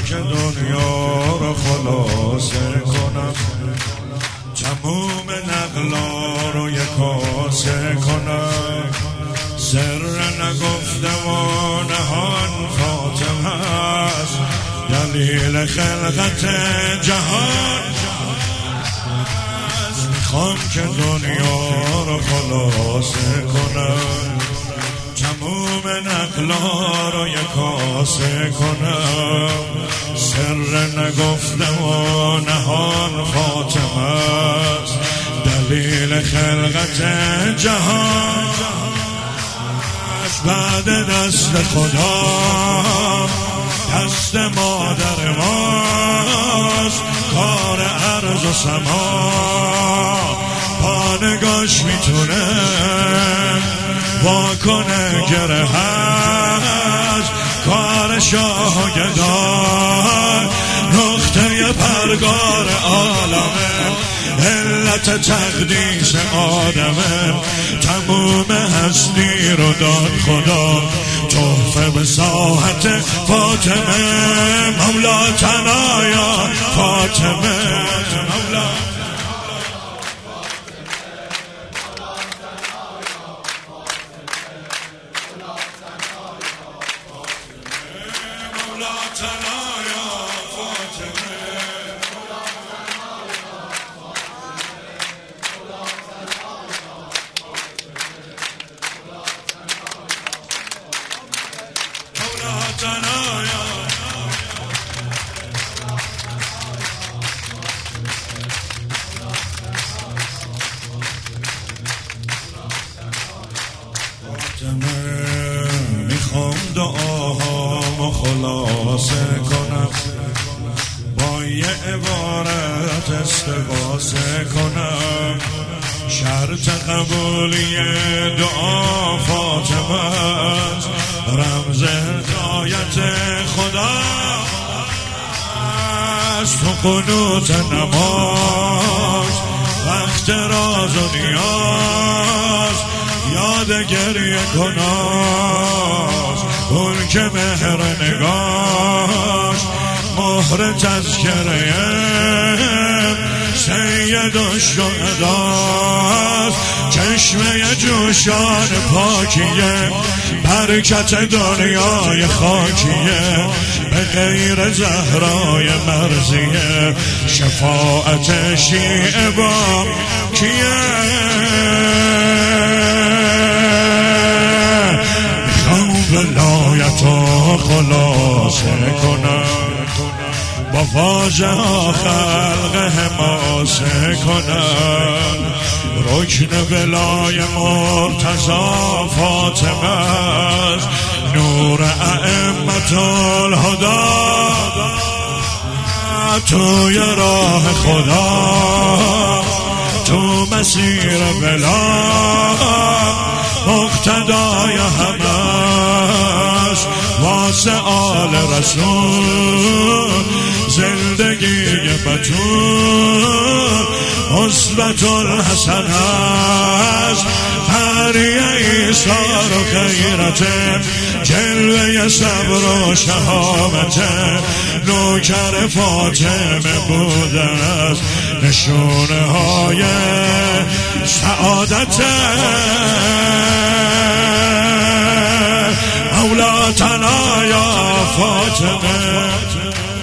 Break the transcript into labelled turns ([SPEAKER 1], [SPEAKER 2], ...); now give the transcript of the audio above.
[SPEAKER 1] که دنیا رو خلاصه کنم، تموم نقلا رو یک کاسه کنم، سر نگفته و نهان فاطمه است، دلیل خلقت جهان است. میخوام که دنیا رو خلاصه کنم، تموم نقلا رو یک کاسه کنم، سر نگفته و نهان فاطمه است، دلیل خلقت جهان است. بعد دست خدا دست مادر ماست، کار عرض و سما پانگاش میتونه واکنه گره هست، کار شاه و گدای نقطه پرگار عالمه، علت تقدیس آدمه، تموم هستی رو داد خدا تحفه به ساحت فاطمه. مولا تنایا فاطمه، مولا میخوام دعاهامو خلاصه کنم، با یه عبارت استغاثه کنم، شرط قبولی دعا فاطمه است، رمز هدایت خدا است. تو قنوت نماز وقت راز و نیاز، یاد گریه کناز اون که مهر نگاش، مهر تذکره سید الشهداست، چشمه جوشان پاکیه، برکت دنیای خاکیه، به غیر زهرای مرزیه، شفاعت شیعه با کیه. ولایتو خلاصه کنم، با واجه ها خلق حماسه کنم، رکن ولای مرتضی فاطمه است، نور ائمة الهدی توی راه خدا، تو مسیر بلا مقتدای همش، واسه آل رسول زندگی بطول، مثبت الحسن است، پریه ایثار و غیرت، جلوه صبر و شهامت، نوکر فاطمه بوده است، نشونه های سعادت. مولا تنایا فاطمه،